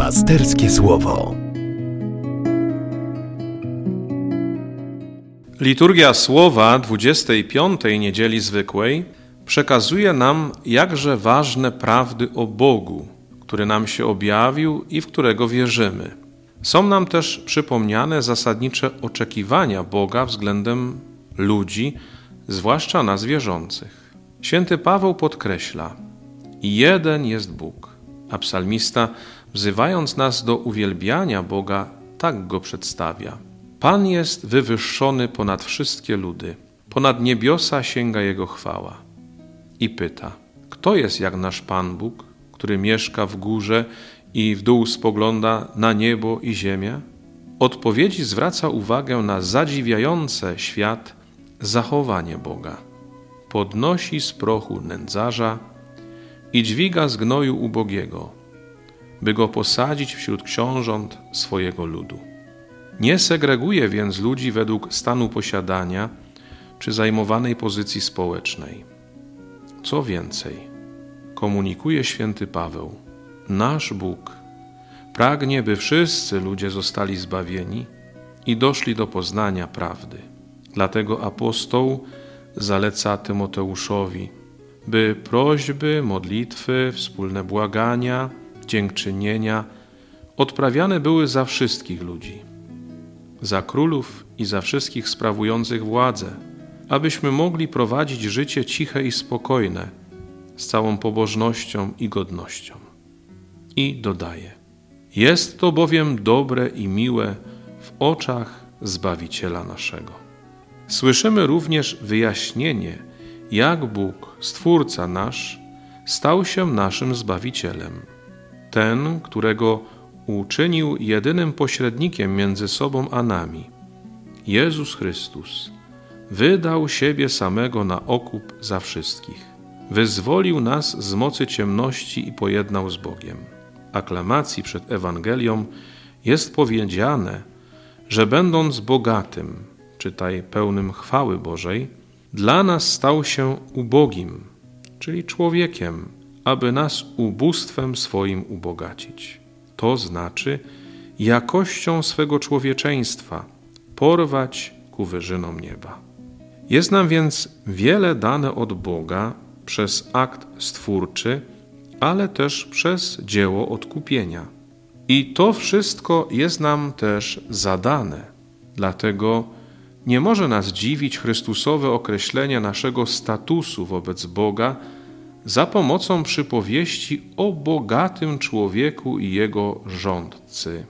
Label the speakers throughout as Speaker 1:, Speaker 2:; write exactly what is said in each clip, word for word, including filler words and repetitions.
Speaker 1: Pasterskie Słowo.
Speaker 2: Liturgia Słowa dwudziestej piątej Niedzieli Zwykłej przekazuje nam jakże ważne prawdy o Bogu, który nam się objawił i w którego wierzymy. Są nam też przypomniane zasadnicze oczekiwania Boga względem ludzi, zwłaszcza nas wierzących. Święty Paweł podkreśla: jeden jest Bóg, a psalmista, wzywając nas do uwielbiania Boga, tak go przedstawia: Pan jest wywyższony ponad wszystkie ludy, ponad niebiosa sięga Jego chwała. I pyta: kto jest jak nasz Pan Bóg, który mieszka w górze i w dół spogląda na niebo i ziemię? Odpowiedzi zwraca uwagę na zadziwiające świat zachowanie Boga. Podnosi z prochu nędzarza i dźwiga z gnoju ubogiego, by go posadzić wśród książąt swojego ludu. Nie segreguje więc ludzi według stanu posiadania czy zajmowanej pozycji społecznej. Co więcej, komunikuje święty Paweł: nasz Bóg pragnie, by wszyscy ludzie zostali zbawieni i doszli do poznania prawdy. Dlatego apostoł zaleca Tymoteuszowi, by prośby, modlitwy, wspólne błagania, dziękczynienia odprawiane były za wszystkich ludzi, za królów i za wszystkich sprawujących władzę, abyśmy mogli prowadzić życie ciche i spokojne, z całą pobożnością i godnością. I dodaje: jest to bowiem dobre i miłe w oczach Zbawiciela naszego. Słyszymy również wyjaśnienie, jak Bóg, Stwórca nasz, stał się naszym Zbawicielem. Ten, którego uczynił jedynym pośrednikiem między sobą a nami, Jezus Chrystus, wydał siebie samego na okup za wszystkich. Wyzwolił nas z mocy ciemności i pojednał z Bogiem. W aklamacji przed Ewangelią jest powiedziane, że będąc bogatym, czytaj pełnym chwały Bożej, dla nas stał się ubogim, czyli człowiekiem, aby nas ubóstwem swoim ubogacić. To znaczy jakością swego człowieczeństwa porwać ku wyżynom nieba. Jest nam więc wiele dane od Boga przez akt stwórczy, ale też przez dzieło odkupienia. I to wszystko jest nam też zadane. Dlatego nie może nas dziwić Chrystusowe określenie naszego statusu wobec Boga za pomocą przypowieści o bogatym człowieku i jego rządcy.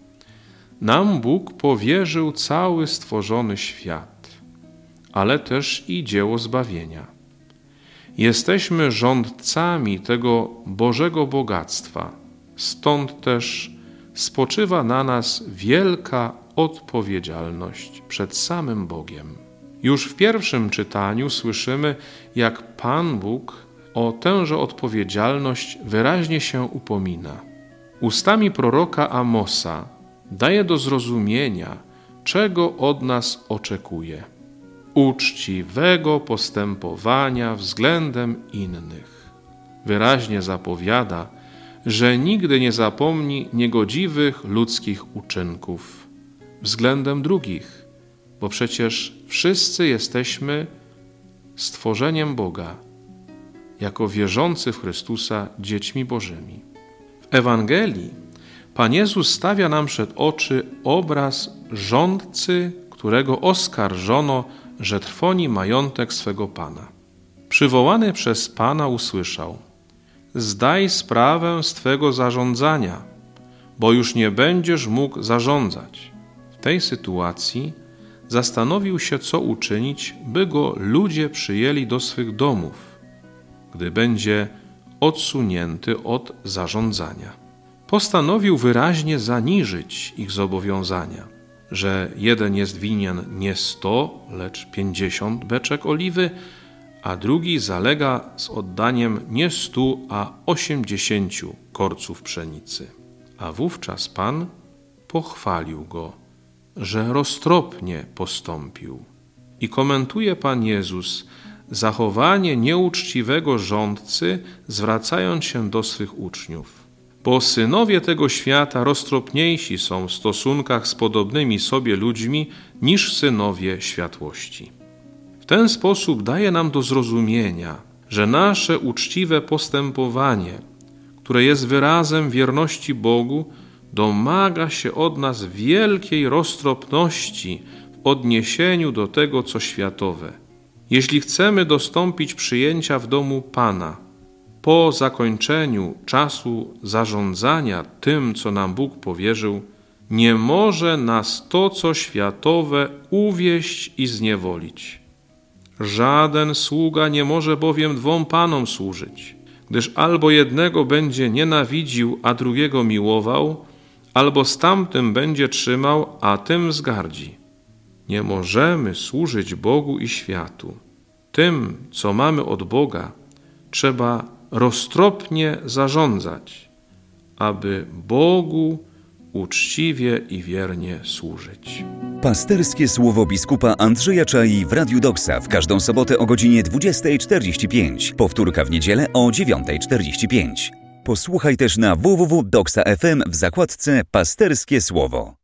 Speaker 2: Nam Bóg powierzył cały stworzony świat, ale też i dzieło zbawienia. Jesteśmy rządcami tego Bożego bogactwa, stąd też spoczywa na nas wielka odpowiedzialność przed samym Bogiem. Już w pierwszym czytaniu słyszymy, jak Pan Bóg o tęże odpowiedzialność wyraźnie się upomina. Ustami proroka Amosa daje do zrozumienia, czego od nas oczekuje: uczciwego postępowania względem innych. Wyraźnie zapowiada, że nigdy nie zapomni niegodziwych ludzkich uczynków względem drugich, bo przecież wszyscy jesteśmy stworzeniem Boga, jako wierzący w Chrystusa dziećmi Bożymi. W Ewangelii Pan Jezus stawia nam przed oczy obraz rządcy, którego oskarżono, że trwoni majątek swego Pana. Przywołany przez Pana usłyszał: zdaj sprawę z Twego zarządzania, bo już nie będziesz mógł zarządzać. W tej sytuacji zastanowił się, co uczynić, by go ludzie przyjęli do swych domów, gdy będzie odsunięty od zarządzania. Postanowił wyraźnie zaniżyć ich zobowiązania, że jeden jest winien nie sto, lecz pięćdziesiąt beczek oliwy, a drugi zalega z oddaniem nie stu, a osiemdziesięciu korców pszenicy. A wówczas Pan pochwalił go, że roztropnie postąpił. I komentuje Pan Jezus zachowanie nieuczciwego rządcy, zwracając się do swych uczniów: bo synowie tego świata roztropniejsi są w stosunkach z podobnymi sobie ludźmi niż synowie światłości. W ten sposób daje nam do zrozumienia, że nasze uczciwe postępowanie, które jest wyrazem wierności Bogu, domaga się od nas wielkiej roztropności w odniesieniu do tego, co światowe. Jeśli chcemy dostąpić przyjęcia w domu Pana, po zakończeniu czasu zarządzania tym, co nam Bóg powierzył, nie może nas to, co światowe, uwieść i zniewolić. Żaden sługa nie może bowiem dwom panom służyć, gdyż albo jednego będzie nienawidził, a drugiego miłował, albo z tamtym będzie trzymał, a tym wzgardzi. Nie możemy służyć Bogu i światu. Tym, co mamy od Boga, trzeba roztropnie zarządzać, aby Bogu uczciwie i wiernie służyć.
Speaker 1: Pasterskie słowo biskupa Andrzeja Czai w Radiu Doksa w każdą sobotę o godzinie dwudziestej czterdzieści pięć. Powtórka w niedzielę o dziewiątej czterdzieści pięć. Posłuchaj też na w w w kropka doksa kropka f m w zakładce Pasterskie Słowo.